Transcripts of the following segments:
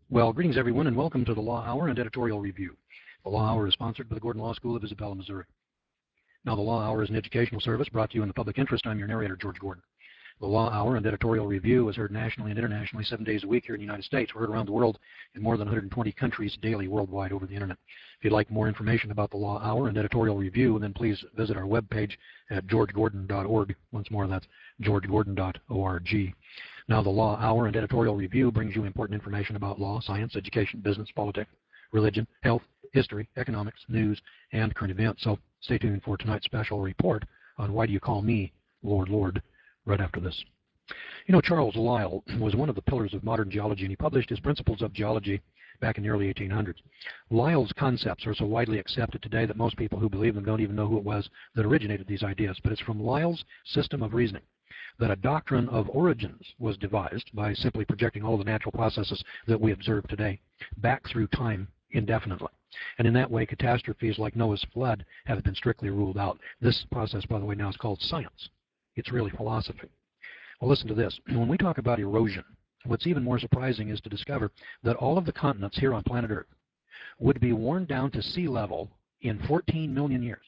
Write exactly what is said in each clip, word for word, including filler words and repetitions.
Well, greetings everyone, and welcome to the Law Hour and Editorial Review. The Law Hour is sponsored by the Gordon Law School of Isabella, Missouri. Now, the Law Hour is an educational service brought to you in the public interest. I'm your narrator, George Gordon. The Law Hour and Editorial Review is heard nationally and internationally seven days a week here in the United States. We're heard around the world in more than one hundred twenty countries daily worldwide over the internet. If you'd like more information about the Law Hour and Editorial Review, then please visit our webpage at george gordon dot org. Once more, that's george gordon dot org. Now, the Law Hour and Editorial Review brings you important information about law, science, education, business, politics, religion, health, history, economics, news, and current events. So stay tuned for tonight's special report on Why Do You Call Me Lord, Lord, right after this. You know, Charles Lyell was one of the pillars of modern geology, and he published his Principles of Geology back in the early eighteen hundreds. Lyell's concepts are so widely accepted today that most people who believe them don't even know who it was that originated these ideas. But it's from Lyell's system of reasoning that a doctrine of origins was devised by simply projecting all the natural processes that we observe today back through time indefinitely. And in that way, catastrophes like Noah's flood have been strictly ruled out. This process, by the way, now is called science. It's really philosophy. Well, listen to this. When we talk about erosion, what's even more surprising is to discover that all of the continents here on planet Earth would be worn down to sea level in fourteen million years.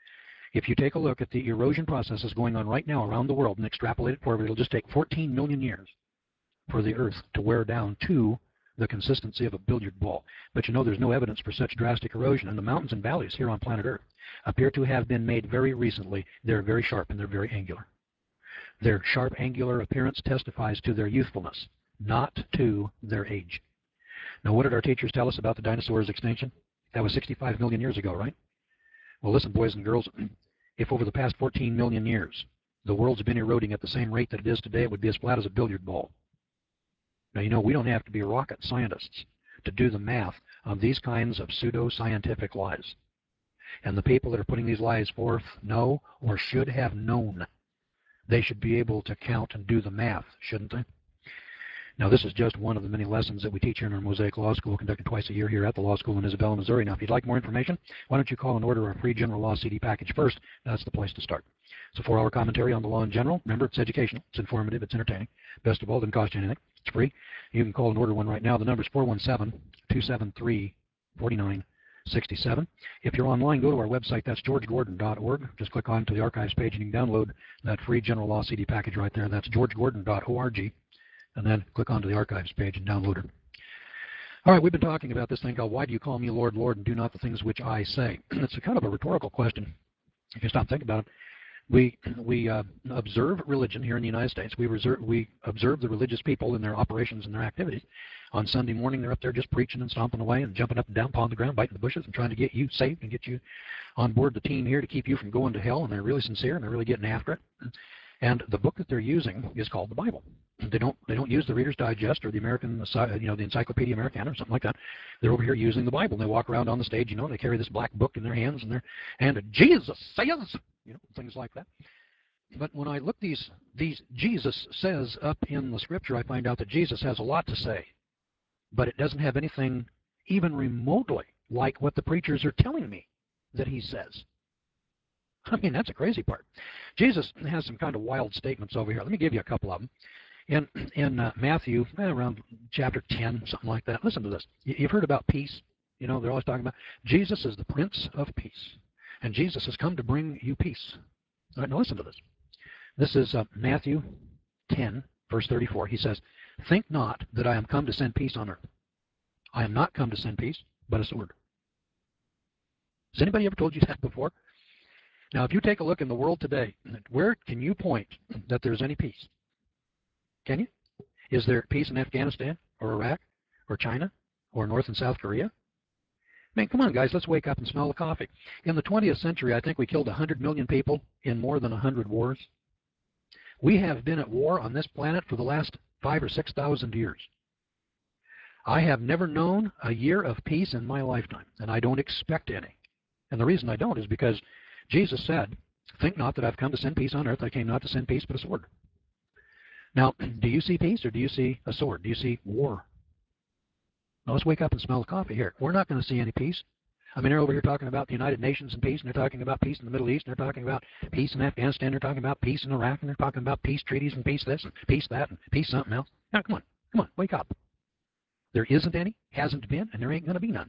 If you take a look at the erosion processes going on right now around the world and extrapolate it forward, it'll just take fourteen million years for the Earth to wear down to the consistency of a billiard ball. But you know, there's no evidence for such drastic erosion, and the mountains and valleys here on planet Earth appear to have been made very recently. They're very sharp and they're very angular. Their sharp angular appearance testifies to their youthfulness, not to their age. Now, what did our teachers tell us about the dinosaurs' extinction? That was sixty-five million years ago, right? Well, listen, boys and girls, if over the past fourteen million years the world's been eroding at the same rate that it is today, it would be as flat as a billiard ball. Now, you know, we don't have to be rocket scientists to do the math on these kinds of pseudo-scientific lies. And the people that are putting these lies forth know or should have known. They should be able to count and do the math, shouldn't they? Now, this is just one of the many lessons that we teach here in our Mosaic Law School, conducted twice a year here at the Law School in Isabella, Missouri. Now, if you'd like more information, why don't you call and order our free General Law C D package first? That's the place to start. It's a four-hour commentary on the law in general. Remember, it's educational, it's informative, it's entertaining. Best of all, it doesn't cost you anything. It's free. You can call and order one right now. The number is four one seven, two seven three, four nine six seven. If you're online, go to our website. That's george gordon dot org. Just click on to the archives page, and you can download that free General Law C D package right there. That's george gordon dot org. And then click onto the archives page and download it. All right, we've been talking about this thing called Why Do You Call Me Lord, Lord, and Do Not the Things Which I Say? It's a kind of a rhetorical question, if you stop and think about it. We, we uh, observe religion here in the United States. We, reserve, we observe the religious people in their operations and their activities. On Sunday morning, they're up there just preaching and stomping away and jumping up and down, pawing the ground, biting the bushes, and trying to get you saved and get you on board the team here to keep you from going to hell. And they're really sincere, and they're really getting after it. And the book that they're using is called the Bible. They don't they don't use the Reader's Digest or the American, you know, the Encyclopedia Americana or something like that. They're over here using the Bible. And they walk around on the stage, you know, and they carry this black book in their hands, and they're and Jesus says, you know, things like that. But when I look these these Jesus says up in the Scripture, I find out that Jesus has a lot to say, but it doesn't have anything even remotely like what the preachers are telling me that he says. I mean, that's a crazy part. Jesus has some kind of wild statements over here. Let me give you a couple of them. In, in uh, Matthew, eh, around chapter ten, something like that. Listen to this. You've heard about peace. You know, they're always talking about Jesus is the Prince of Peace. And Jesus has come to bring you peace. All right, now listen to this. This is uh, Matthew ten, verse thirty-four. He says, "Think not that I am come to send peace on earth. I am not come to send peace, but a sword." Has anybody ever told you that before? Now, if you take a look in the world today, where can you point that there's any peace? Can you? Is there peace in Afghanistan or Iraq or China or North and South Korea? Man, come on, guys, let's wake up and smell the coffee. In the twentieth century, I think we killed one hundred million people in more than one hundred wars. We have been at war on this planet for the last five or six thousand years. I have never known a year of peace in my lifetime, and I don't expect any. And the reason I don't is because Jesus said, "Think not that I've come to send peace on earth. I came not to send peace, but a sword." Now, do you see peace or do you see a sword? Do you see war? Now, let's wake up and smell the coffee here. We're not going to see any peace. I mean, they're over here talking about the United Nations and peace, and they're talking about peace in the Middle East, and they're talking about peace in Afghanistan, they're talking about peace in Iraq, and they're talking about peace treaties and peace this and peace that and peace something else. Now, come on, come on, wake up. There isn't any, hasn't been, and there ain't going to be none.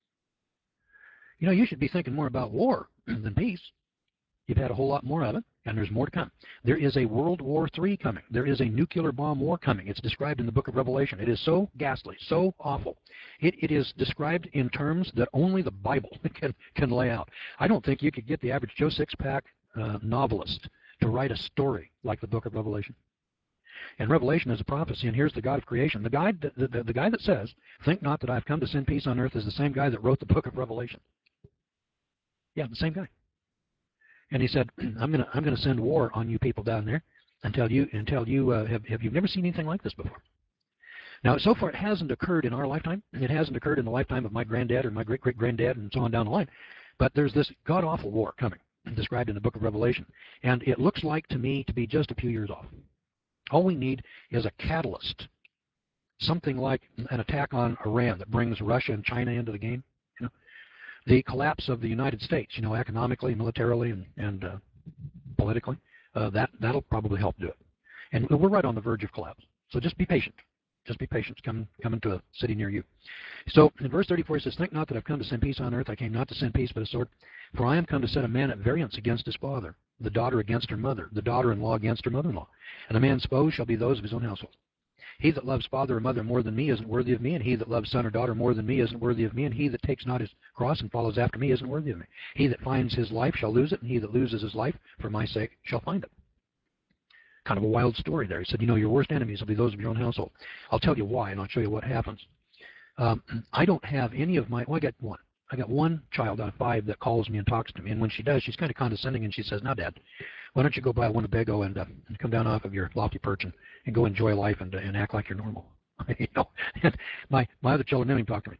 You know, you should be thinking more about war than peace. You've had a whole lot more of it, and there's more to come. There is a World War Three coming. There is a nuclear bomb war coming. It's described in the book of Revelation. It is so ghastly, so awful. It, it is described in terms that only the Bible can, can lay out. I don't think you could get the average Joe Sixpack uh, novelist to write a story like the book of Revelation. And Revelation is a prophecy, and here's the God of creation. The guy, the, the, the guy that says, think not that I've come to send peace on earth, is the same guy that wrote the book of Revelation. Yeah, the same guy. And he said, I'm going to I'm going to send war on you people down there until you, until you uh, have, have you've never seen anything like this before. Now, so far, it hasn't occurred in our lifetime. It hasn't occurred in the lifetime of my granddad or my great-great-granddad and so on down the line. But there's this god-awful war coming, described in the book of Revelation. And it looks like to me to be just a few years off. All we need is a catalyst, something like an attack on Iran that brings Russia and China into the game. You know, the collapse of the United States, you know, economically, militarily, and, and uh, politically, uh, that, that'll probably help do it. And we're right on the verge of collapse. So just be patient. Just be patient. It's coming, coming to a city near you. So in verse thirty-four, it says, think not that I've come to send peace on earth. I came not to send peace, but a sword. For I am come to set a man at variance against his father, the daughter against her mother, the daughter-in-law against her mother-in-law. And a man's foes shall be those of his own household. He that loves father or mother more than me isn't worthy of me, and he that loves son or daughter more than me isn't worthy of me, and he that takes not his cross and follows after me isn't worthy of me. He that finds his life shall lose it, and he that loses his life for my sake shall find it. Kind of a wild story there. He said, you know, your worst enemies will be those of your own household. I'll tell you why, and I'll show you what happens. Um, I don't have any of my, well, I got one. I got one child out of five that calls me and talks to me, and when she does, she's kind of condescending, and she says, now, Dad, why don't you go buy a Winnebago and, uh, and come down off of your lofty perch and, and go enjoy life and, uh, and act like you're normal. you know, and my, my other children don't even talk to me.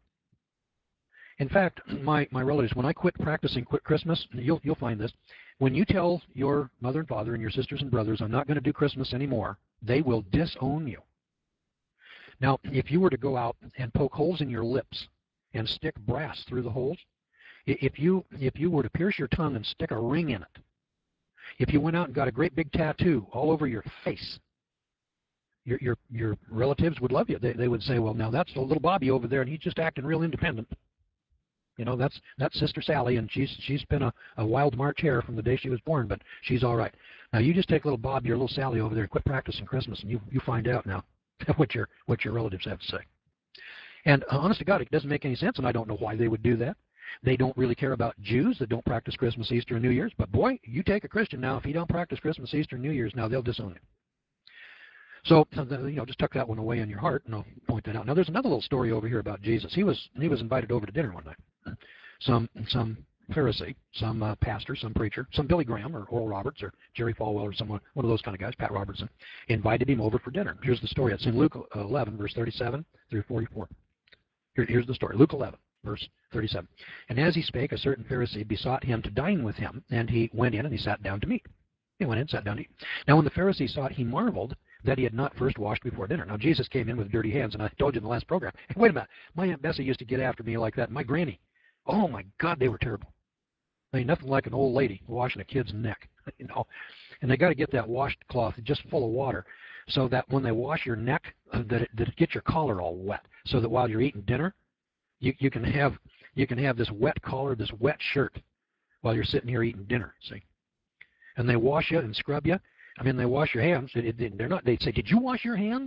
In fact, my, my relatives, when I quit practicing Quit Christmas, you'll, you'll find this, when you tell your mother and father and your sisters and brothers, I'm not going to do Christmas anymore, they will disown you. Now, if you were to go out and poke holes in your lips and stick brass through the holes, if you, if you were to pierce your tongue and stick a ring in it, if you went out and got a great big tattoo all over your face, your, your, your relatives would love you. They, they would say, well, now that's a little Bobby over there, and he's just acting real independent. You know, that's that's Sister Sally, and she's she's been a, a wild March hare from the day she was born, but she's all right. Now you just take little Bob, your little Sally over there, and quit practicing Christmas, and you you find out now what your what your relatives have to say. And uh, honest to God, it doesn't make any sense, and I don't know why they would do that. They don't really care about Jews that don't practice Christmas, Easter, and New Year's. But boy, you take a Christian now, if he don't practice Christmas, Easter, and New Year's, now they'll disown you. So, you know, just tuck that one away in your heart, and I'll point that out. Now, there's another little story over here about Jesus. He was he was invited over to dinner one night. Some some Pharisee, some uh, pastor, some preacher, some Billy Graham or Oral Roberts or Jerry Falwell or someone, one of those kind of guys, Pat Robertson, invited him over for dinner. Here's the story. It's in Luke eleven, verse thirty-seven through forty-four. Here, here's the story. Luke eleven, verse thirty-seven. And as he spake, a certain Pharisee besought him to dine with him, and he went in and he sat down to meat. He went in and sat down to eat. Now, when the Pharisee saw it, he marveled that he had not first washed before dinner. Now, Jesus came in with dirty hands, and I told you in the last program, hey, wait a minute, my Aunt Bessie used to get after me like that. My granny, oh, my God, they were terrible. I mean, nothing like an old lady washing a kid's neck, you know. And they got to get that washed cloth just full of water so that when they wash your neck, uh, that, it, that it gets your collar all wet, so that while you're eating dinner, you, you, can have, you can have this wet collar, this wet shirt while you're sitting here eating dinner, see. And they wash you and scrub you. I mean, they wash your hands. It, it, they're not. They say, "Did you wash your hands?"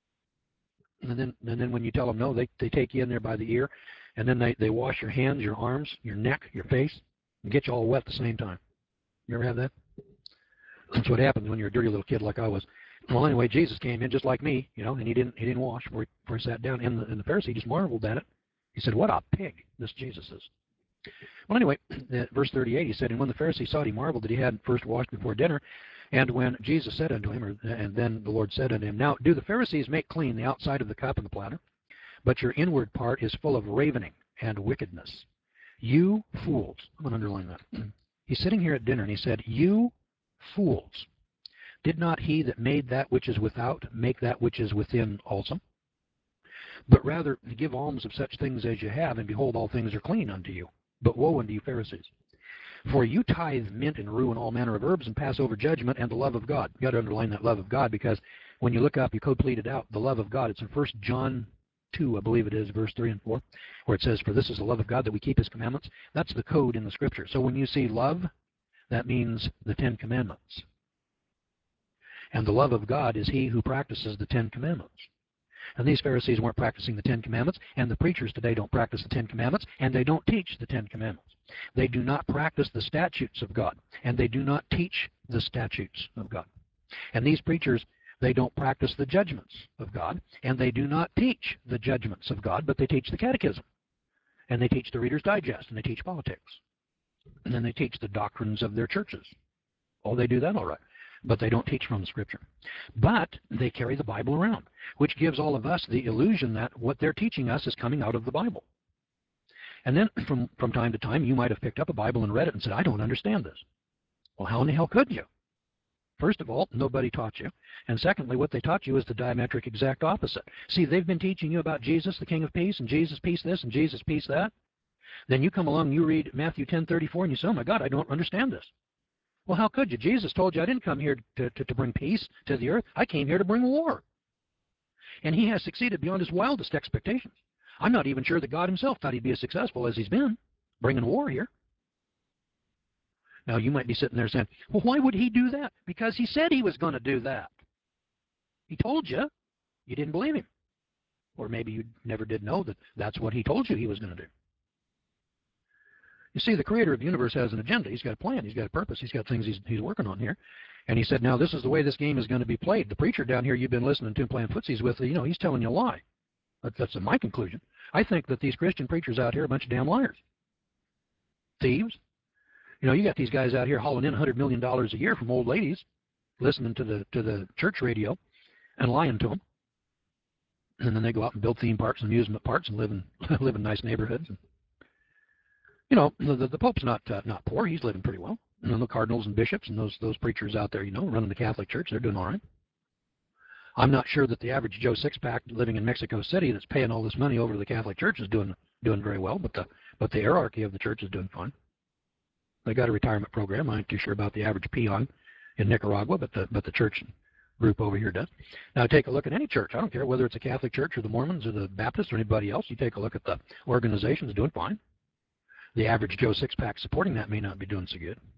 And then, and then when you tell them no, they they take you in there by the ear, and then they they wash your hands, your arms, your neck, your face, and get you all wet at the same time. You ever have that? That's what happens when you're a dirty little kid like I was. Well, anyway, Jesus came in just like me, you know, and he didn't he didn't wash before he, before he sat down. And the, and the Pharisee just marveled at it. He said, "What a pig this Jesus is." Well, anyway, verse thirty-eight, he said, and when the Pharisee saw it, he marveled that he hadn't first washed before dinner. And when Jesus said unto him, or, and then the Lord said unto him, now do the Pharisees make clean the outside of the cup and the platter, but your inward part is full of ravening and wickedness. You fools. I'm going to underline that. He's sitting here at dinner, and he said, you fools. Did not he that made that which is without make that which is within also? But rather give alms of such things as you have, and behold, all things are clean unto you. But woe unto you, Pharisees! For you tithe mint and rue and all manner of herbs, and pass over judgment and the love of God. You've got to underline that love of God, because when you look up, you code plead it out, the love of God. It's in First John two, I believe it is, verse three and four, where it says, "For this is the love of God, that we keep his commandments." That's the code in the scripture. So when you see love, that means the Ten Commandments. And the love of God is he who practices the Ten Commandments. And these Pharisees weren't practicing the Ten Commandments, and the preachers today don't practice the Ten Commandments, and they don't teach the Ten Commandments. They do not practice the statutes of God, and they do not teach the statutes of God. And these preachers, they don't practice the judgments of God, and they do not teach the judgments of God, but they teach the catechism, and they teach the Reader's Digest, and they teach politics, and then they teach the doctrines of their churches. Oh, they do that all right, but they don't teach from the Scripture. But they carry the Bible around, which gives all of us the illusion that what they're teaching us is coming out of the Bible. And then from, from time to time, you might have picked up a Bible and read it and said, "I don't understand this." Well, how in the hell could you? First of all, nobody taught you. And secondly, what they taught you is the diametric exact opposite. See, they've been teaching you about Jesus, the King of Peace, and Jesus peace this, and Jesus peace that. Then you come along and you read Matthew ten thirty-four, and you say, "Oh my God, I don't understand this." Well, how could you? Jesus told you, "I didn't come here to, to, to bring peace to the earth. I came here to bring war." And he has succeeded beyond his wildest expectations. I'm not even sure that God himself thought he'd be as successful as he's been, bringing war here. Now, you might be sitting there saying, "Well, why would he do that?" Because he said he was going to do that. He told you. You didn't believe him. Or maybe you never did know that that's what he told you he was going to do. You see, the creator of the universe has an agenda. He's got a plan. He's got a purpose. He's got things he's, he's working on here. And he said, now this is the way this game is going to be played. The preacher down here you've been listening to playing footsies with, you know, he's telling you a lie. That's, that's my conclusion. I think that these Christian preachers out here are a bunch of damn liars. Thieves. You know, you got these guys out here hauling in one hundred million dollars a year from old ladies, listening to the to the church radio and lying to them. And then they go out and build theme parks and amusement parks and live in, live in nice neighborhoods. And, you know, the, the, the Pope's not uh, not poor. He's living pretty well. You know, the cardinals and bishops and those those preachers out there, you know, running the Catholic Church, they're doing all right. I'm not sure that the average Joe Sixpack living in Mexico City that's paying all this money over to the Catholic Church is doing doing very well, but the but the hierarchy of the church is doing fine. They got a retirement program. I ain't too sure about the average peon in Nicaragua, but the but the church group over here does. Now take a look at any church. I don't care whether it's a Catholic church or the Mormons or the Baptists or anybody else. You take a look at the organizations doing fine. The average Joe Sixpack supporting that may not be doing so good.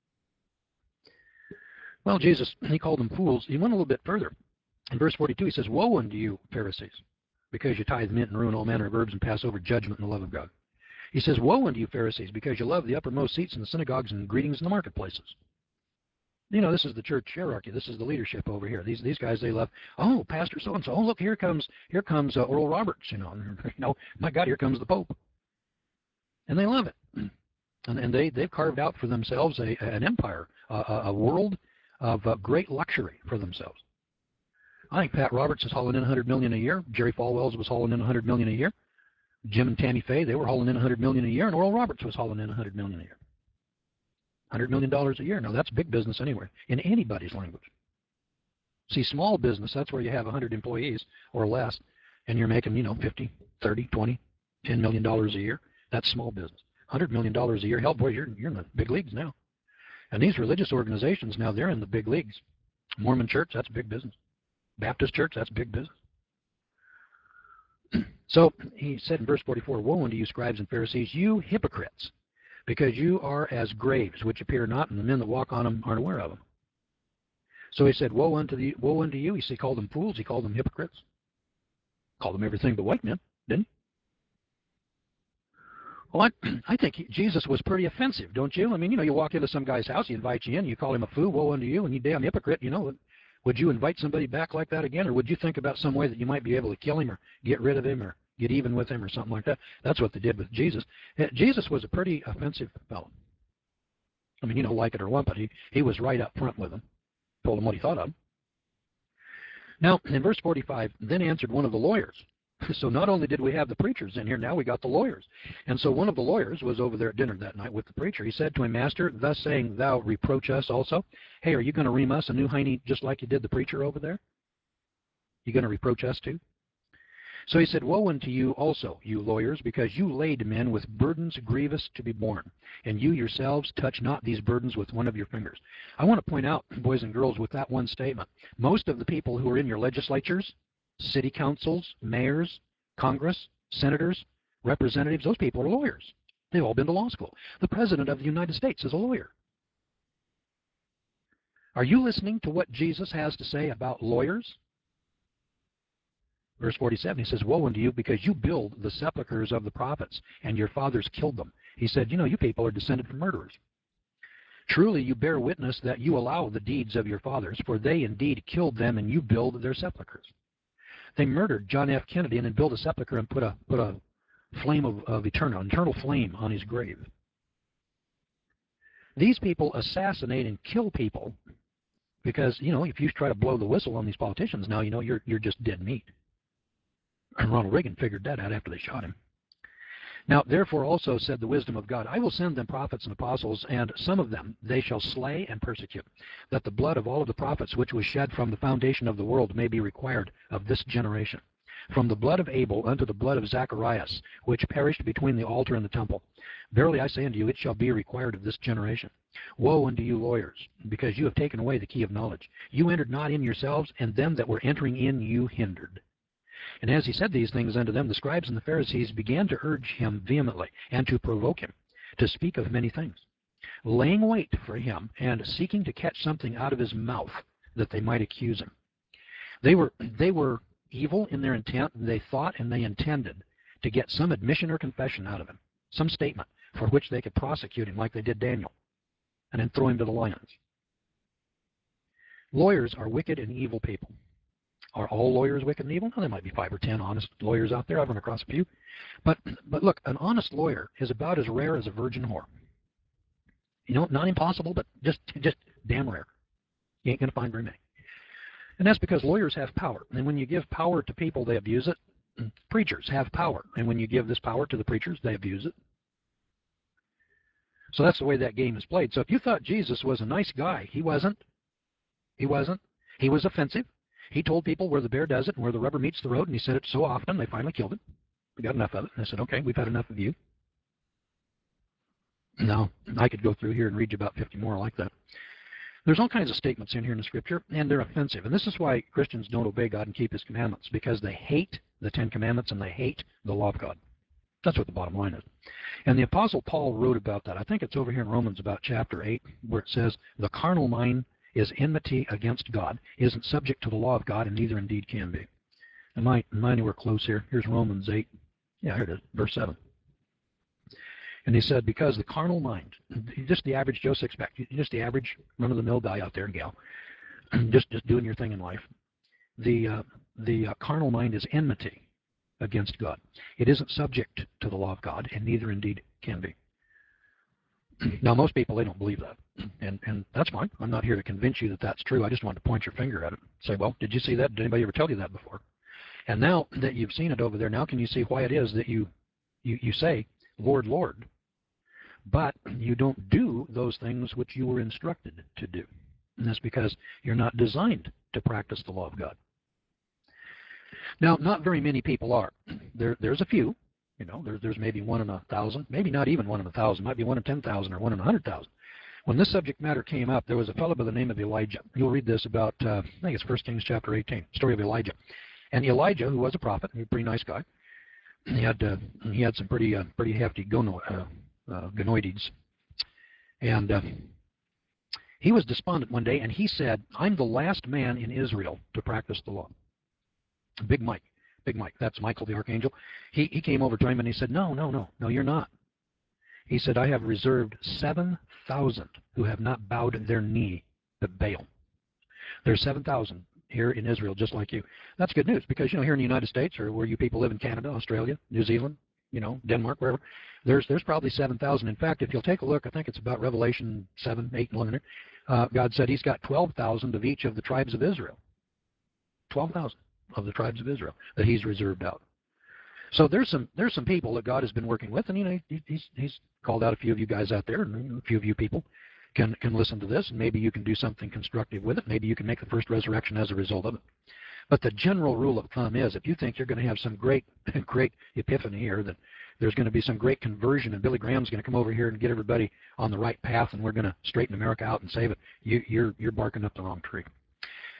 Well, Jesus, he called them fools. He went a little bit further. In verse forty-two, he says, "Woe unto you, Pharisees, because you tithe mint and ruin all manner of herbs and pass over judgment and the love of God." He says, "Woe unto you, Pharisees, because you love the uppermost seats in the synagogues and greetings in the marketplaces." You know, this is the church hierarchy. This is the leadership over here. These these guys, they love, oh, Pastor so-and-so. Oh, look, here comes here comes uh, Oral Roberts. You know, you know, my God, here comes the Pope. And they love it. And, and they, they've carved out for themselves a, an empire, a, a world of uh, great luxury for themselves. I think Pat Roberts is hauling in one hundred million dollars a year. Jerry Falwell's was hauling in one hundred million dollars a year. Jim and Tammy Faye, they were hauling in one hundred million dollars a year, and Oral Roberts was hauling in one hundred million dollars a year. one hundred million dollars a year. Now, that's big business anywhere, in anybody's language. See, small business, that's where you have one hundred employees or less, and you're making, you know, fifty, thirty, twenty, ten million dollars a year. That's small business. one hundred million dollars a year, hell, boy, you're, you're in the big leagues now. And these religious organizations, now they're in the big leagues. Mormon church, that's big business. Baptist church, that's big business. So he said in verse forty-four, "Woe unto you, scribes and Pharisees, you hypocrites, because you are as graves, which appear not, and the men that walk on them aren't aware of them." So he said, "Woe unto the, woe unto you." He called them fools. He called them hypocrites. Called them everything but white men, didn't he? Well, I, I think he, Jesus was pretty offensive, don't you? I mean, you know, you walk into some guy's house, he invites you in, you call him a fool, woe unto you, and you damn hypocrite, you know. Would you invite somebody back like that again, or would you think about some way that you might be able to kill him or get rid of him or get even with him or something like that? That's what they did with Jesus. Jesus was a pretty offensive fellow. I mean, you know, like it or lump it, he, he was right up front with them, told them what he thought of them. Now, in verse forty-five, then answered one of the lawyers. So not only did we have the preachers in here, now we got the lawyers. And so one of the lawyers was over there at dinner that night with the preacher. He said to him, "Master, thus saying, thou reproach us also." Hey, are you going to ream us a new hiney just like you did the preacher over there? You going to reproach us too? So he said, "Woe unto you also, you lawyers, because you lade men with burdens grievous to be borne, and you yourselves touch not these burdens with one of your fingers." I want to point out, boys and girls, with that one statement, most of the people who are in your legislatures, city councils, mayors, Congress, senators, representatives, those people are lawyers. They've all been to law school. The President of the United States is a lawyer. Are you listening to what Jesus has to say about lawyers? Verse forty-seven, he says, woe unto you, because you build the sepulchres of the prophets, and your fathers killed them. He said, you know, you people are descended from murderers. Truly you bear witness that you allow the deeds of your fathers, for they indeed killed them, and you build their sepulchres. They murdered John F. Kennedy and then built a sepulcher and put a put a flame of, of eternal, eternal flame on his grave. These people assassinate and kill people because, you know, if you try to blow the whistle on these politicians now, you know, you're you're just dead meat. And Ronald Reagan figured that out after they shot him. Now, therefore also said the wisdom of God, I will send them prophets and apostles, and some of them they shall slay and persecute, that the blood of all of the prophets which was shed from the foundation of the world may be required of this generation. From the blood of Abel unto the blood of Zacharias, which perished between the altar and the temple. Verily I say unto you, it shall be required of this generation. Woe unto you lawyers, because you have taken away the key of knowledge. You entered not in yourselves, and them that were entering in you hindered. And as he said these things unto them, the scribes and the Pharisees began to urge him vehemently, and to provoke him, to speak of many things, laying wait for him, and seeking to catch something out of his mouth, that they might accuse him. They were, they were evil in their intent, and they thought and they intended to get some admission or confession out of him, some statement for which they could prosecute him like they did Daniel, and then throw him to the lions. Lawyers are wicked and evil people. Are all lawyers wicked and evil? No, there might be five or ten honest lawyers out there. I've run across a few. But, but look, an honest lawyer is about as rare as a virgin whore. You know, not impossible, but just, just damn rare. You ain't going to find very many. And that's because lawyers have power. And when you give power to people, they abuse it. And preachers have power. And when you give this power to the preachers, they abuse it. So that's the way that game is played. So if you thought Jesus was a nice guy, he wasn't. He wasn't. He was offensive. He told people where the bear does it and where the rubber meets the road, and he said it so often they finally killed him. We got enough of it. And I said, okay, we've had enough of you. Now, I could go through here and read you about fifty more like that. There's all kinds of statements in here in the Scripture, and they're offensive. And this is why Christians don't obey God and keep His commandments, because they hate the Ten Commandments and they hate the law of God. That's what the bottom line is. And the Apostle Paul wrote about that. I think it's over here in Romans about chapter eight, where it says, the carnal mind is enmity against God, isn't subject to the law of God, and neither indeed can be. And my, mine were close here. Here's Romans eight. Yeah, here it is, verse seven. And he said, because the carnal mind, just the average Joe Sixpack, just the average run-of-the-mill guy out there and gal, just, just doing your thing in life, the, uh, the uh, carnal mind is enmity against God. It isn't subject to the law of God, and neither indeed can be. Now, most people, they don't believe that, and, and that's fine. I'm not here to convince you that that's true. I just wanted to point your finger at it. Say, well, did you see that? Did anybody ever tell you that before? And now that you've seen it over there, now can you see why it is that you, you, you say, Lord, Lord, but you don't do those things which you were instructed to do? And that's because you're not designed to practice the law of God. Now, not very many people are. There, there's a few. You know, there, there's maybe one in a thousand, maybe not even one in a thousand, might be one in ten thousand or one in a hundred thousand. When this subject matter came up, there was a fellow by the name of Elijah. You'll read this about, uh, I think it's First Kings chapter eighteen, story of Elijah. And Elijah, who was a prophet, he was a pretty nice guy, he had uh, he had some pretty uh, pretty hefty gono, uh, uh, gonoides, and uh, he was despondent one day, and he said, "I'm the last man in Israel to practice the law." Big Mike. Big Mike, that's Michael the Archangel. He, he came over to him and he said, no, no, no, no, you're not. He said, I have reserved seven thousand who have not bowed their knee to Baal. There's seven thousand here in Israel just like you. That's good news because, you know, here in the United States or where you people live in Canada, Australia, New Zealand, you know, Denmark, wherever, there's there's probably seven thousand. In fact, if you'll take a look, I think it's about Revelation seven, eight, and eleven, uh, God said he's got twelve thousand of each of the tribes of Israel. twelve thousand. Of the tribes of Israel that he's reserved out. So there's some there's some people that God has been working with, and you know he, he's he's called out a few of you guys out there, and a few of you people can can listen to this, and maybe you can do something constructive with it. Maybe you can make the first resurrection as a result of it. But the general rule of thumb is, if you think you're going to have some great great epiphany here, that there's going to be some great conversion, and Billy Graham's going to come over here and get everybody on the right path, and we're going to straighten America out and save it, you, you're you're barking up the wrong tree.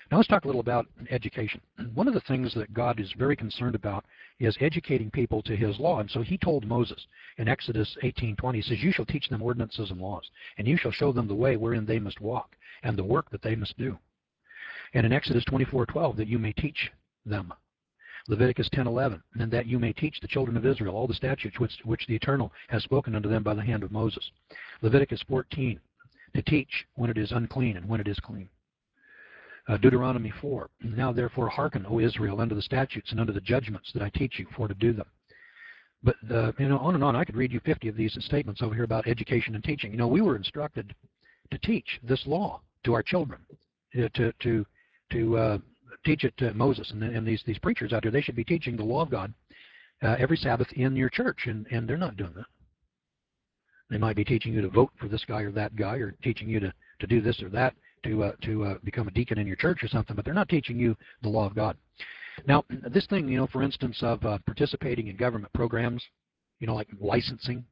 Now let's talk a little about education. One of the things that God is very concerned about is educating people to his law. And so he told Moses in Exodus eighteen twenty, he says, you shall teach them ordinances and laws, and you shall show them the way wherein they must walk, and the work that they must do. And in Exodus twenty-four twelve, that you may teach them. Leviticus ten eleven, and that you may teach the children of Israel all the statutes which, which the Eternal has spoken unto them by the hand of Moses. Leviticus fourteen, to teach when it is unclean and when it is clean. Uh, Deuteronomy four, now therefore hearken, O Israel, unto the statutes and unto the judgments that I teach you for to do them. But, uh, you know, on and on, I could read you fifty of these statements over here about education and teaching. You know, we were instructed to teach this law to our children, uh, to, to, to uh, teach it to Moses. And, and these, these preachers out there, they should be teaching the law of God uh, every Sabbath in your church, and, and they're not doing that. They might be teaching you to vote for this guy or that guy, or teaching you to, to do this or that, to uh, to uh, become a deacon in your church or something, but they're not teaching you the law of God. Now, this thing, you know, for instance, of uh, participating in government programs, you know, like licensing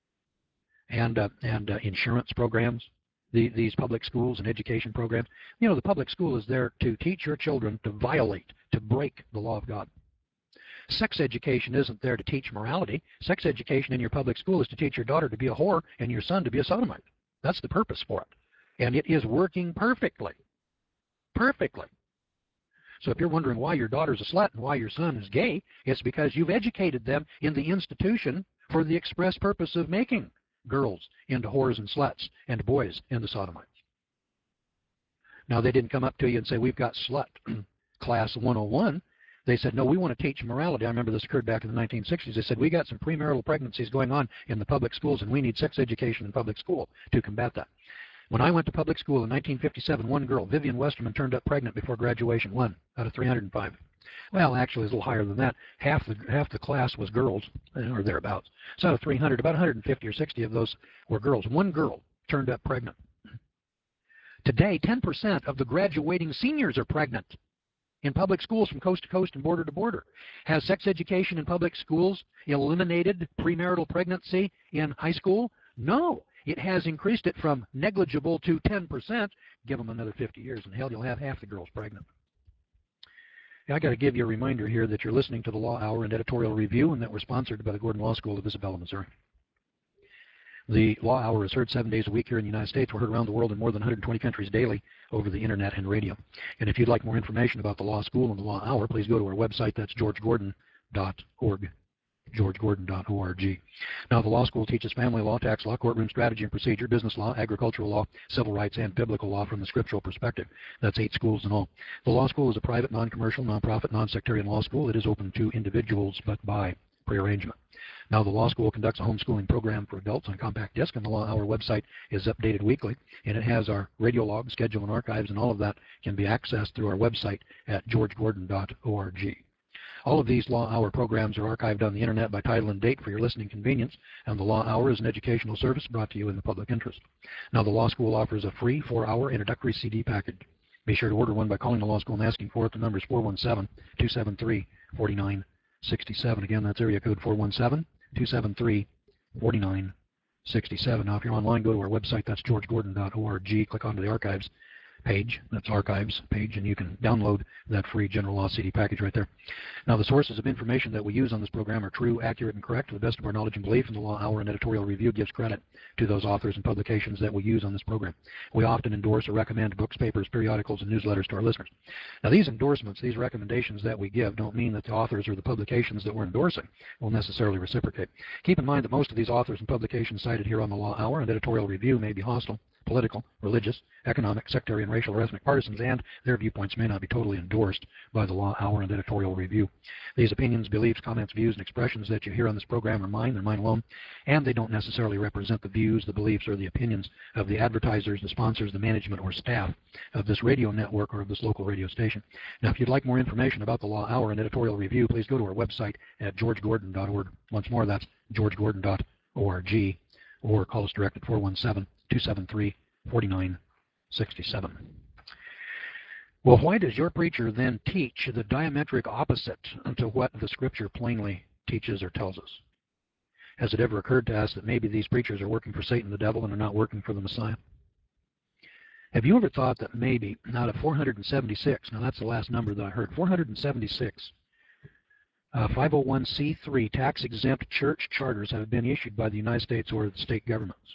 and uh, and uh, insurance programs, the, these public schools and education programs, you know, the public school is there to teach your children to violate, to break the law of God. Sex education isn't there to teach morality. Sex education in your public school is to teach your daughter to be a whore and your son to be a sodomite. That's the purpose for it. And it is working perfectly. Perfectly. So if you're wondering why your daughter's a slut and why your son is gay, it's because you've educated them in the institution for the express purpose of making girls into whores and sluts and boys into sodomites. Now, they didn't come up to you and say, we've got slut class one oh one. They said, no, we want to teach morality. I remember this occurred back in the nineteen sixties. They said, we got some premarital pregnancies going on in the public schools, and we need sex education in public school to combat that. When I went to public school in nineteen fifty-seven, one girl, Vivian Westerman, turned up pregnant before graduation, one out of three hundred five. Well, actually, it's a little higher than that. Half the half the class was girls, or thereabouts. So out of three hundred, about one hundred fifty or sixty of those were girls. One girl turned up pregnant. Today, ten percent of the graduating seniors are pregnant in public schools from coast to coast and border to border. Has sex education in public schools eliminated premarital pregnancy in high school? No. It has increased it from negligible to ten percent. Give them another fifty years, and hell, you'll have half the girls pregnant. I got to give you a reminder here that you're listening to the Law Hour and Editorial Review, and that we're sponsored by the Gordon Law School of Isabella, Missouri. The Law Hour is heard seven days a week here in the United States. We're heard around the world in more than one hundred twenty countries daily over the internet and radio. And if you'd like more information about the Law School and the Law Hour, please go to our website. That's george gordon dot org. george gordon dot org. Now, the law school teaches family law, tax law, courtroom strategy and procedure, business law, agricultural law, civil rights, and biblical law from the scriptural perspective. That's eight schools in all. The law school is a private, non-commercial, non-profit, non-sectarian law school. It is open to individuals, but by prearrangement. Now, the law school conducts a homeschooling program for adults on compact disc, and the Law Hour website is updated weekly, and it has our radio log, schedule, and archives, and all of that can be accessed through our website at george gordon dot org. All of these Law Hour programs are archived on the internet by title and date for your listening convenience, and the Law Hour is an educational service brought to you in the public interest. Now, the Law School offers a free four-hour introductory C D package. Be sure to order one by calling the Law School and asking for it. The number is four one seven, two seven three, four nine six seven. Again, that's area code four one seven, two seven three, four nine six seven. Now, if you're online, go to our website. That's george gordon dot org. Click onto the archives page, that's archives page, and you can download that free general law C D package right there. Now, the sources of information that we use on this program are true, accurate, and correct to the best of our knowledge and belief, and the Law Hour and Editorial Review gives credit to those authors and publications that we use on this program. We often endorse or recommend books, papers, periodicals, and newsletters to our listeners. Now, these endorsements, these recommendations that we give don't mean that the authors or the publications that we're endorsing will necessarily reciprocate. Keep in mind that most of these authors and publications cited here on the Law Hour and Editorial Review may be hostile, political, religious, economic, sectarian, racial, or ethnic partisans, and their viewpoints may not be totally endorsed by the Law Hour and Editorial Review. These opinions, beliefs, comments, views, and expressions that you hear on this program are mine, they're mine alone, and they don't necessarily represent the views, the beliefs, or the opinions of the advertisers, the sponsors, the management, or staff of this radio network or of this local radio station. Now, if you'd like more information about the Law Hour and Editorial Review, please go to our website at george gordon dot org. Once more, that's george gordon dot org, or call us direct at four one seven, two seven three, four nine six seven. Well, why does your preacher then teach the diametric opposite to what the Scripture plainly teaches or tells us? Has it ever occurred to us that maybe these preachers are working for Satan the devil and are not working for the Messiah? Have you ever thought that maybe out of four hundred seventy-six, now that's the last number that I heard, four hundred seventy-six uh, five oh one c three tax-exempt church charters have been issued by the United States or the state governments?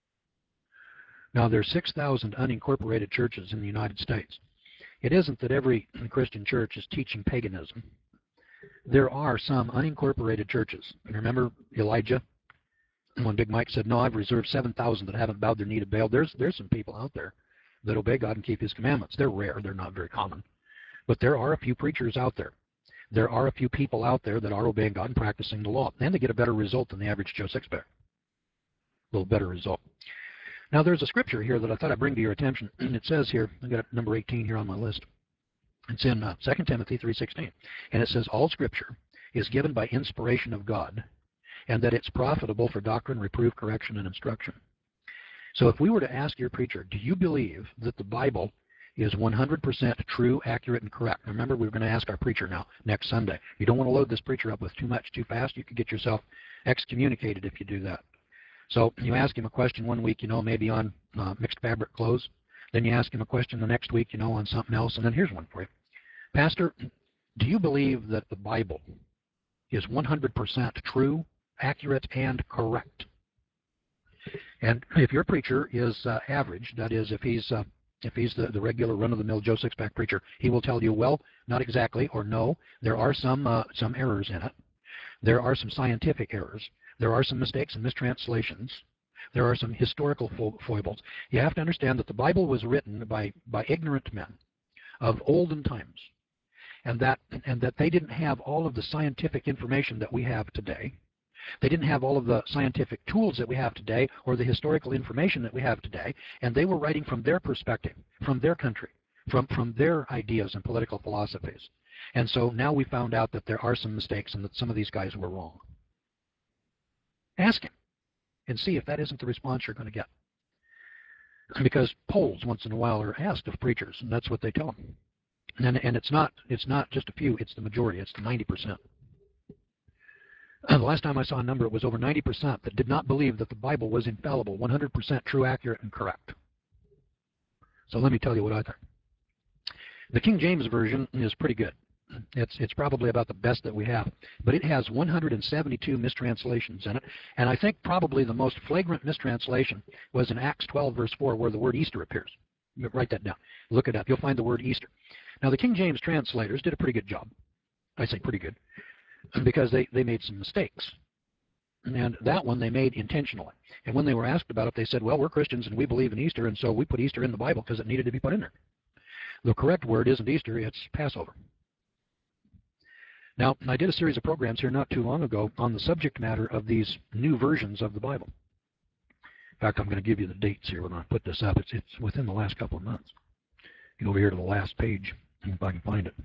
Now, there's six thousand unincorporated churches in the United States. It isn't that every Christian church is teaching paganism. There are some unincorporated churches. Remember Elijah? When Big Mike said, no, I've reserved seven thousand that haven't bowed their knee to Baal. There's, there's some people out there that obey God and keep His commandments. They're rare. They're not very common. But there are a few preachers out there. There are a few people out there that are obeying God and practicing the law. And they get a better result than the average Joe Sixpack. A little better result. Now, there's a scripture here that I thought I'd bring to your attention. And it says here, I've got number eighteen here on my list. It's in uh, Second Timothy three sixteen. And it says, all scripture is given by inspiration of God, and that it's profitable for doctrine, reproof, correction, and instruction. So if we were to ask your preacher, do you believe that the Bible is one hundred percent true, accurate, and correct? Remember, we're going to ask our preacher now next Sunday. You don't want to load this preacher up with too much too fast. You could get yourself excommunicated if you do that. So you ask him a question one week, you know, maybe on uh, mixed fabric clothes. Then you ask him a question the next week, you know, on something else. And then here's one for you. Pastor, do you believe that the Bible is one hundred percent true, accurate, and correct? And if your preacher is uh, average, that is, if he's uh, if he's the, the regular run-of-the-mill Joe Sixpack preacher, he will tell you, well, not exactly, or no, there are some uh, some errors in it. There are some scientific errors. There are some mistakes and mistranslations. There are some historical fo foibles. You have to understand that the Bible was written by, by ignorant men of olden times, and that, and that they didn't have all of the scientific information that we have today. They didn't have all of the scientific tools that we have today or the historical information that we have today, and they were writing from their perspective, from their country, from, from their ideas and political philosophies. And so now we found out that there are some mistakes and that some of these guys were wrong. Ask him and see if that isn't the response you're going to get. Because polls once in a while are asked of preachers, and that's what they tell them. And, and it's not, it's not just a few, it's the majority, it's the ninety percent. Uh, the last time I saw a number, it was over ninety percent that did not believe that the Bible was infallible, one hundred percent true, accurate, and correct. So let me tell you what I think. The King James Version is pretty good. It's, it's probably about the best that we have. But it has one hundred seventy-two mistranslations in it. And I think probably the most flagrant mistranslation was in Acts twelve, verse four, where the word Easter appears. Write that down. Look it up. You'll find the word Easter. Now, the King James translators did a pretty good job. I say pretty good, because they, they made some mistakes. And that one they made intentionally. And when they were asked about it, they said, well, we're Christians and we believe in Easter, and so we put Easter in the Bible because it needed to be put in there. The correct word isn't Easter, it's Passover. Now, I did a series of programs here not too long ago on the subject matter of these new versions of the Bible. In fact, I'm going to give you the dates here when I put this up. It's, it's within the last couple of months. Get over here to the last page, if I can find it.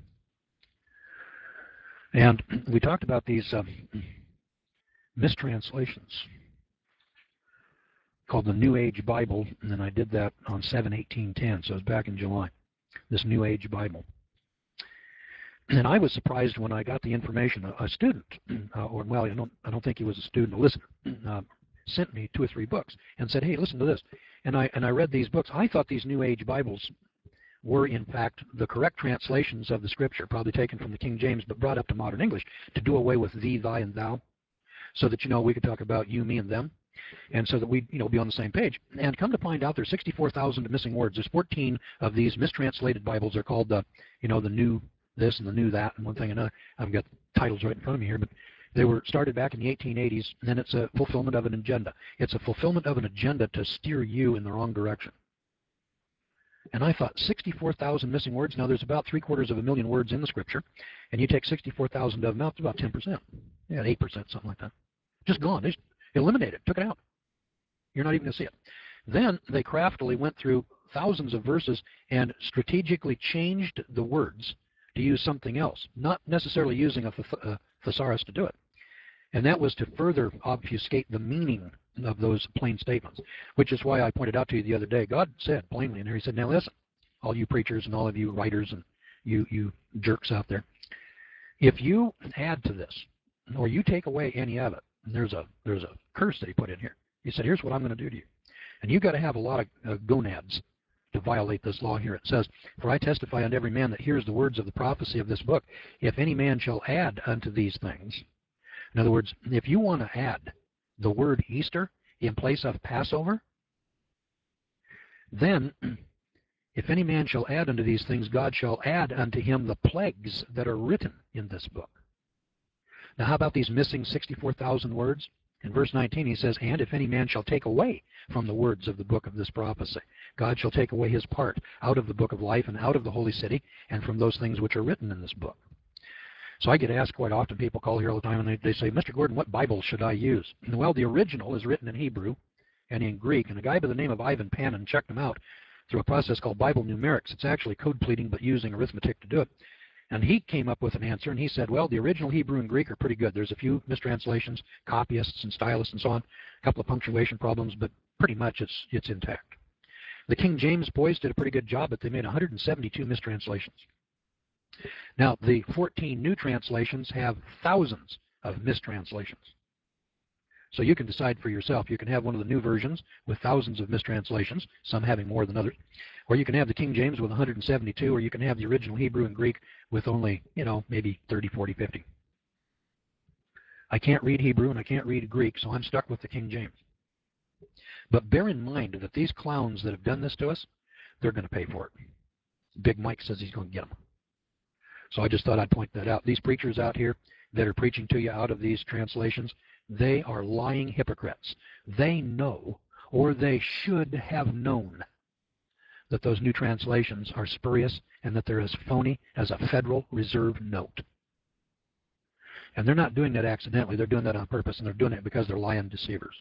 And we talked about these uh, mistranslations called the New Age Bible, and then I did that on seven eighteen ten, so it was back in July, this New Age Bible. And I was surprised when I got the information. A, a student, uh, or well, I don't, I don't think he was a student, a listener, uh, sent me two or three books and said, hey, listen to this. And I, and I read these books. I thought these New Age Bibles were, in fact, the correct translations of the Scripture, probably taken from the King James, but brought up to modern English to do away with thee, thy, and thou, so that, you know, we could talk about you, me, and them, and so that we'd, you know, be on the same page. And come to find out, there's sixty-four thousand missing words. There's fourteen of these mistranslated Bibles. They're called the, you know, the new this and the new that and one thing and another. I've got titles right in front of me here, but they were started back in the eighteen eighties, and then it's a fulfillment of an agenda. It's a fulfillment of an agenda to steer you in the wrong direction. And I thought, sixty-four thousand missing words. Now, there's about three quarters of a million words in the Scripture, and you take sixty-four thousand of them out, it's about ten percent. Yeah, eight percent, something like that. Just gone. They just eliminated it, took it out. You're not even going to see it. Then they craftily went through thousands of verses and strategically changed the words to use something else, not necessarily using a, th a thesaurus to do it. And that was to further obfuscate the meaning of those plain statements, which is why I pointed out to you the other day, God said plainly in there, he said, now listen, all you preachers and all of you writers and you, you jerks out there, if you add to this or you take away any of it, and there's a, there's a curse that he put in here. He said, here's what I'm going to do to you. And you've got to have a lot of uh, gonads to violate this law here. It says, "For I testify unto every man that hears the words of the prophecy of this book, if any man shall add unto these things." In other words, if you want to add the word Easter in place of Passover, then if any man shall add unto these things, God shall add unto him the plagues that are written in this book. Now, how about these missing sixty-four thousand words? In verse nineteen, he says, "And if any man shall take away from the words of the book of this prophecy, God shall take away his part out of the book of life and out of the holy city and from those things which are written in this book." So I get asked quite often, people call here all the time, and they, they say, "Mister Gordon, what Bible should I use?" And well, the original is written in Hebrew and in Greek, and a guy by the name of Ivan Panin checked them out through a process called Bible numerics. It's actually code pleating, but using arithmetic to do it. And he came up with an answer, and he said, well, the original Hebrew and Greek are pretty good. There's a few mistranslations, copyists and stylists and so on, a couple of punctuation problems, but pretty much it's, it's intact. The King James boys did a pretty good job, but they made one hundred seventy-two mistranslations. Now, the fourteen new translations have thousands of mistranslations. So you can decide for yourself. You can have one of the new versions with thousands of mistranslations, some having more than others, or you can have the King James with one hundred seventy-two, or you can have the original Hebrew and Greek with only, you know, maybe thirty, forty, fifty. I can't read Hebrew and I can't read Greek, so I'm stuck with the King James. But bear in mind that these clowns that have done this to us, they're going to pay for it. Big Mike says he's going to get them. So I just thought I'd point that out. These preachers out here that are preaching to you out of these translations, they are lying hypocrites. They know, or they should have known, that those new translations are spurious and that they're as phony as a Federal Reserve note. And they're not doing that accidentally. They're doing that on purpose, and they're doing it because they're lying deceivers.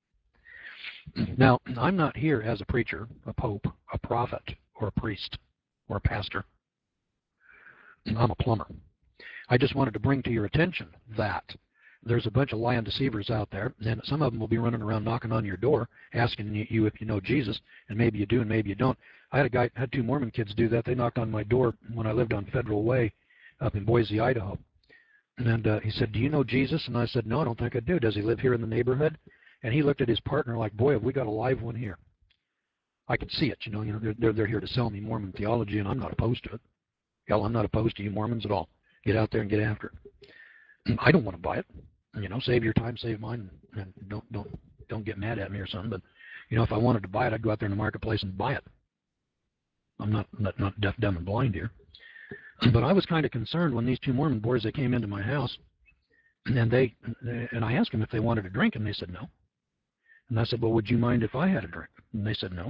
Now, I'm not here as a preacher, a pope, a prophet, or a priest, or a pastor. I'm a plumber. I just wanted to bring to your attention that there's a bunch of lying deceivers out there, and some of them will be running around knocking on your door, asking you if you know Jesus, and maybe you do and maybe you don't. I had a guy, had two Mormon kids do that. They knocked on my door when I lived on Federal Way up in Boise, Idaho. And uh, he said, "Do you know Jesus?" And I said, "No, I don't think I do. Does he live here in the neighborhood?" And he looked at his partner like, "Boy, have we got a live one here." I could see it, you know. You know, they're, they're, they're here to sell me Mormon theology, and I'm not opposed to it. Hell, I'm not opposed to you Mormons at all. Get out there and get after it. I don't want to buy it. You know, save your time, save mine, and don't don't don't get mad at me or something. But you know, if I wanted to buy it, I'd go out there in the marketplace and buy it. I'm not not, not deaf, dumb, and blind here. But I was kind of concerned when these two Mormon boys, they came into my house, and they and I asked them if they wanted a drink, and they said no. And I said, "Well, would you mind if I had a drink?" And they said no.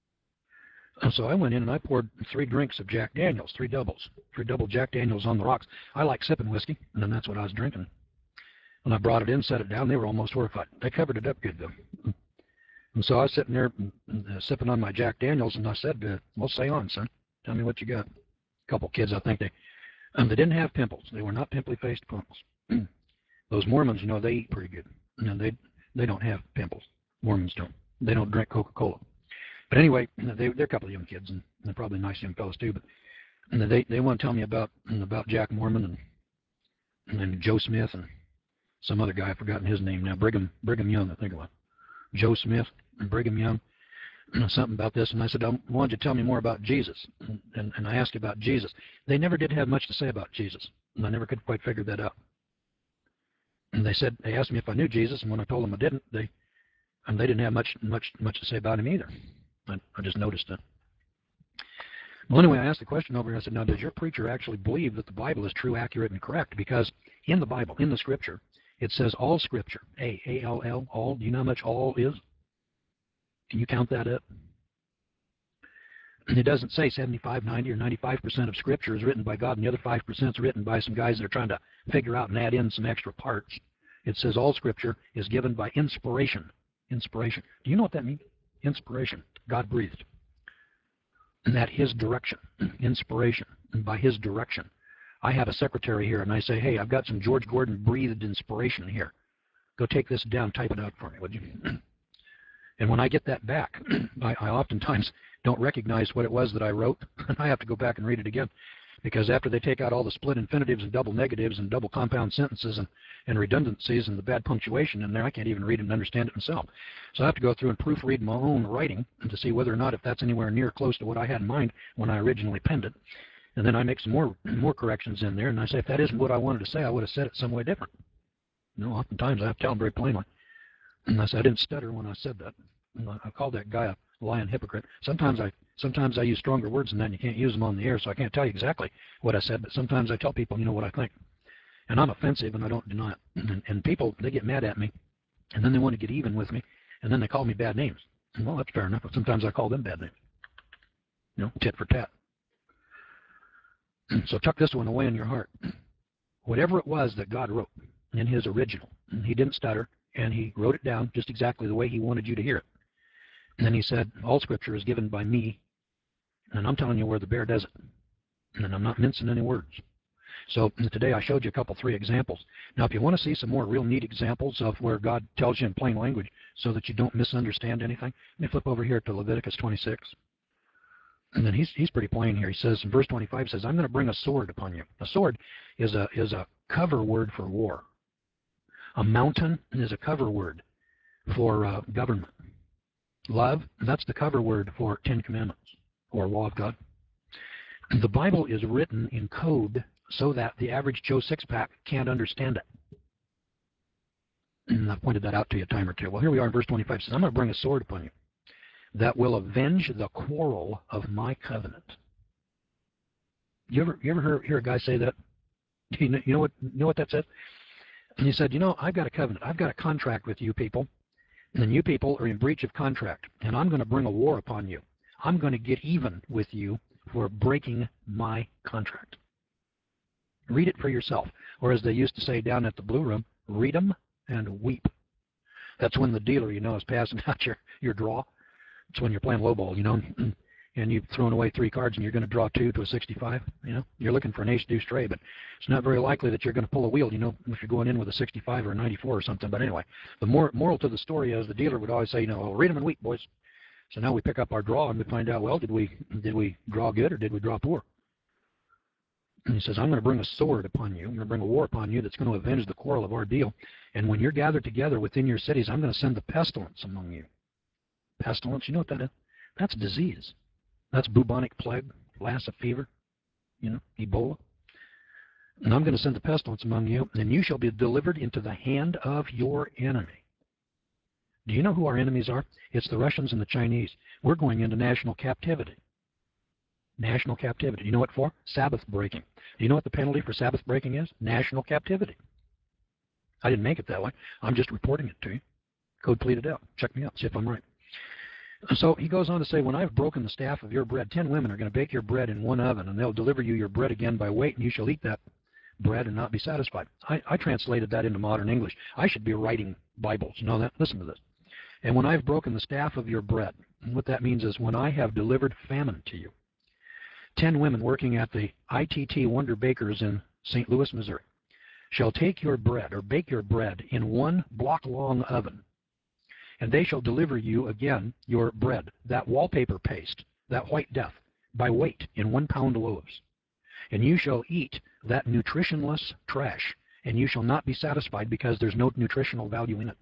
And so I went in and I poured three drinks of Jack Daniels, three doubles, three double Jack Daniels on the rocks. I like sipping whiskey, and then that's what I was drinking. When I brought it in, set it down, they were almost horrified. They covered it up good, though. And so I was sitting there uh, sipping on my Jack Daniels, and I said, uh, "Well, say on, son. Tell me what you got." A couple kids, I think, they um, they didn't have pimples. They were not pimply-faced pimples. Those Mormons, you know, they eat pretty good. You know, they they don't have pimples. Mormons don't. They don't drink Coca-Cola. But anyway, they, they're a couple of young kids, and they're probably nice young fellows too. But and they they want to tell me about about Jack Mormon and and Joe Smith and some other guy. I've forgotten his name now. Brigham Brigham Young, I think it was. Joe Smith and Brigham Young. Something about this, and I said, "I wanted you to tell me more about Jesus." And, and, and I asked about Jesus. They never did have much to say about Jesus, and I never could quite figure that out. And they said they asked me if I knew Jesus, and when I told them I didn't, they and they didn't have much much much to say about him either. I, I just noticed that. Well, anyway, I asked the question over here. I said, "Now, does your preacher actually believe that the Bible is true, accurate, and correct?" Because in the Bible, in the Scripture, it says all Scripture, A, A L L, all. Do you know how much all is? Can you count that up? And it doesn't say seventy-five, ninety, or ninety-five percent of Scripture is written by God, and the other five percent is written by some guys that are trying to figure out and add in some extra parts. It says all Scripture is given by inspiration. Inspiration. Do you know what that means? Inspiration. God breathed. And that His direction. Inspiration. And by His direction. I have a secretary here, and I say, "Hey, I've got some George Gordon breathed inspiration here. Go take this down, type it out for me, would you?" And when I get that back, I, I oftentimes don't recognize what it was that I wrote, and I have to go back and read it again because after they take out all the split infinitives and double negatives and double compound sentences and, and redundancies and the bad punctuation in there, I can't even read it and understand it myself. So I have to go through and proofread my own writing to see whether or not if that's anywhere near close to what I had in mind when I originally penned it. And then I make some more more corrections in there, and I say, if that isn't what I wanted to say, I would have said it some way different. You know, oftentimes I have to tell them very plainly. And I said, I didn't stutter when I said that. And I called that guy a lying hypocrite. Sometimes I sometimes I use stronger words than that, and you can't use them on the air, so I can't tell you exactly what I said, but sometimes I tell people, you know, what I think. And I'm offensive, and I don't deny it. And, and people, they get mad at me, and then they want to get even with me, and then they call me bad names. And, well, that's fair enough, but sometimes I call them bad names. You know, tit for tat. So tuck this one away in your heart. Whatever it was that God wrote in his original, and he didn't stutter, and he wrote it down just exactly the way he wanted you to hear it. And then he said, all scripture is given by me, and I'm telling you where the bear does it. And I'm not mincing any words. So today I showed you a couple, three examples. Now, if you want to see some more real neat examples of where God tells you in plain language so that you don't misunderstand anything, let me flip over here to Leviticus twenty-six. And then he's, he's pretty plain here. He says in verse twenty-five, says, I'm going to bring a sword upon you. A sword is a, is a cover word for war. A mountain is a cover word for uh, government. Love, that's the cover word for Ten Commandments or law of God. The Bible is written in code so that the average Joe Six-Pack can't understand it. And I've pointed that out to you a time or two. Well, here we are in verse twenty-five. It says, I'm going to bring a sword upon you that will avenge the quarrel of my covenant. You ever, you ever hear, hear a guy say that? You know, you know what, you know what that says? And he said, you know, I've got a covenant. I've got a contract with you people. And you people are in breach of contract. And I'm going to bring a war upon you. I'm going to get even with you for breaking my contract. Read it for yourself. Or as they used to say down at the Blue Room, read 'em and weep. That's when the dealer, you know, is passing out your, your draw. It's when you're playing lowball, you know, and you've thrown away three cards and you're going to draw two to a sixty-five. You know, you're looking for an ace deuce trade, but it's not very likely that you're going to pull a wheel, you know, if you're going in with a sixty-five or a ninety-four or something. But anyway, the more, moral to the story is the dealer would always say, you know, well, read them and weep, boys. So now we pick up our draw and we find out, well, did we did we draw good or did we draw poor? And he says, I'm going to bring a sword upon you. I'm going to bring a war upon you that's going to avenge the quarrel of our deal. And when you're gathered together within your cities, I'm going to send the pestilence among you. Pestilence, you know what that is? That's disease. That's bubonic plague, Lassa fever, you know, Ebola. And I'm going to send the pestilence among you, and you shall be delivered into the hand of your enemy. Do you know who our enemies are? It's the Russians and the Chinese. We're going into national captivity. National captivity. You know what for? Sabbath breaking. Do you know what the penalty for Sabbath breaking is? National captivity. I didn't make it that way. I'm just reporting it to you. Code pleaded out. Check me out. See if I'm right. So he goes on to say, when I've broken the staff of your bread, ten women are going to bake your bread in one oven, and they'll deliver you your bread again by weight, and you shall eat that bread and not be satisfied. I, I translated that into modern English. I should be writing Bibles. You know that? Listen to this. And when I've broken the staff of your bread, and what that means is when I have delivered famine to you. Ten women working at the I T T Wonder Bakers in Saint Louis, Missouri, shall take your bread or bake your bread in one block-long oven. And they shall deliver you again your bread, that wallpaper paste, that white death, by weight in one pound loaves. And you shall eat that nutritionless trash, and you shall not be satisfied because there's no nutritional value in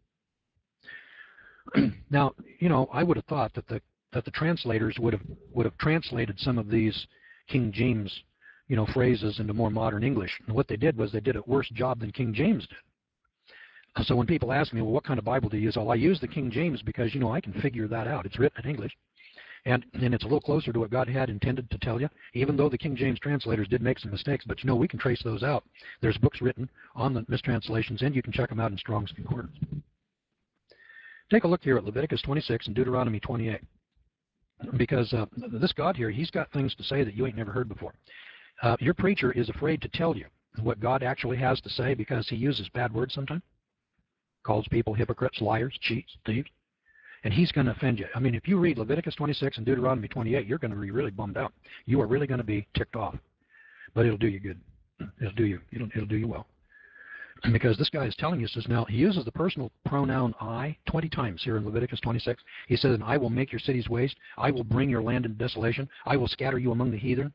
it. Now, you know, I would have thought that the that the translators would have would have translated some of these King James, you know, phrases into more modern English. And what they did was they did a worse job than King James did. So when people ask me, well, what kind of Bible do you use? Well, I use the King James because, you know, I can figure that out. It's written in English. And, and it's a little closer to what God had intended to tell you, even though the King James translators did make some mistakes. But, you know, we can trace those out. There's books written on the mistranslations, and you can check them out in Strong's Concordance. Take a look here at Leviticus twenty-six and Deuteronomy twenty-eight. Because uh, this God here, he's got things to say that you ain't never heard before. Uh, your preacher is afraid to tell you what God actually has to say because he uses bad words sometimes. Calls people hypocrites, liars, cheats, thieves. And he's going to offend you. I mean, if you read Leviticus twenty-six and Deuteronomy twenty-eight, you're going to be really bummed out. You are really going to be ticked off. But it'll do you good. It'll do you. It'll, it'll do you well. Because this guy is telling you this now. He uses the personal pronoun I twenty times here in Leviticus twenty-six. He says, and I will make your cities waste. I will bring your land into desolation. I will scatter you among the heathen.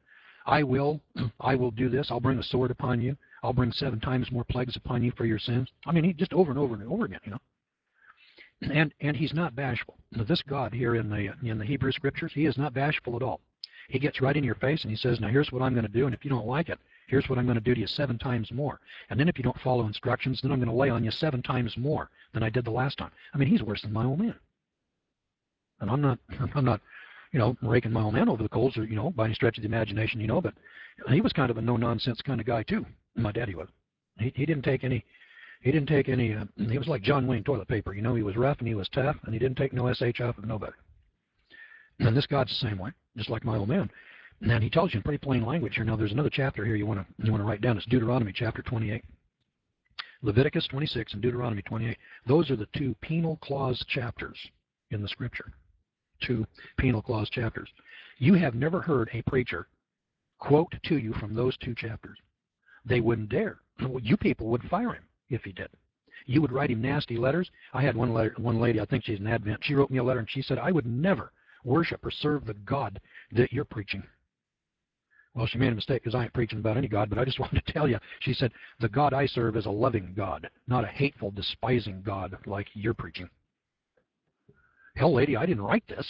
I will, I will do this. I'll bring a sword upon you. I'll bring seven times more plagues upon you for your sins. I mean, he just over and over and over again, you know. And and he's not bashful. Now, this God here in the in the Hebrew Scriptures, he is not bashful at all. He gets right in your face and he says, now here's what I'm going to do, and if you don't like it, here's what I'm going to do to you seven times more. And then if you don't follow instructions, then I'm going to lay on you seven times more than I did the last time. I mean, he's worse than my old man. And I'm not, I'm not, you know, raking my old man over the coals, or, you know, by any stretch of the imagination, you know, but he was kind of a no-nonsense kind of guy, too. My daddy was. He, he didn't take any, he didn't take any, uh, he was like John Wayne toilet paper. You know, he was rough and he was tough, and he didn't take no S H off of nobody. And this God's the same way, just like my old man. And he tells you in pretty plain language here. Now, there's another chapter here you want to you want to write down. It's Deuteronomy chapter twenty-eight. Leviticus twenty-six and Deuteronomy twenty-eight. Those are the two penal clause chapters in the Scripture. Two penal clause chapters. You have never heard a preacher quote to you from those two chapters. They wouldn't dare. You people would fire him if he did. You would write him nasty letters. I had one letter, one lady, I think she's an Advent. She wrote me a letter and she said, I would never worship or serve the God that you're preaching. Well, she made a mistake because I ain't preaching about any God, but I just wanted to tell you, she said, the God I serve is a loving God, not a hateful, despising God like you're preaching. Hell, lady, I didn't write this.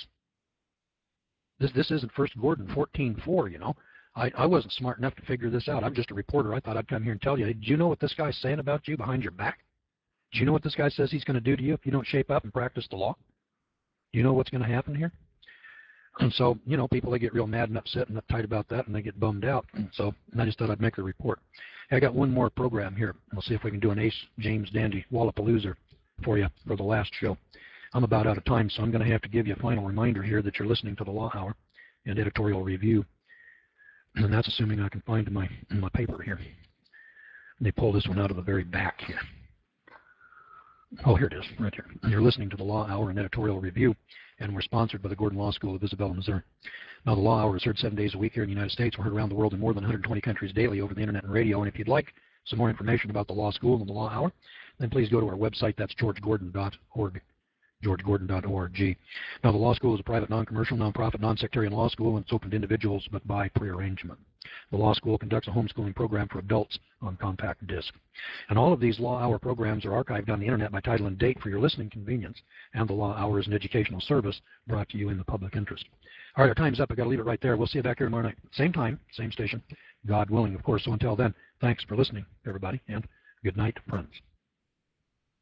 This this isn't First Gordon fourteen four, you know. I, I wasn't smart enough to figure this out. I'm just a reporter. I thought I'd come here and tell you, do you know what this guy's saying about you behind your back? Do you know what this guy says he's going to do to you if you don't shape up and practice the law? Do you know what's going to happen here? And so, you know, people, they get real mad and upset and uptight about that, and they get bummed out. And so I just thought I'd make a report. Hey, I got one more program here. We'll see if we can do an Ace James Dandy Wallapalooza for you for the last show. I'm about out of time, so I'm going to have to give you a final reminder here that you're listening to the Law Hour and Editorial Review. And that's assuming I can find my, my paper here. They pull this one out of the very back here. Oh, here it is, right here. You're listening to the Law Hour and Editorial Review, and we're sponsored by the Gordon Law School of Isabella, Missouri. Now, the Law Hour is heard seven days a week here in the United States. We're heard around the world in more than one hundred twenty countries daily over the internet and radio. And if you'd like some more information about the Law School and the Law Hour, then please go to our website. That's george gordon dot org. george gordon dot org. Now, the law school is a private, non-commercial, non-profit, non-sectarian law school, and it's open to individuals, but by prearrangement. The law school conducts a homeschooling program for adults on compact disc. And all of these Law Hour programs are archived on the internet by title and date for your listening convenience, and the Law Hour is an educational service brought to you in the public interest. All right, our time's up. I've got to leave it right there. We'll see you back here tomorrow night. Same time, same station, God willing, of course. So until then, thanks for listening, everybody, and good night, friends.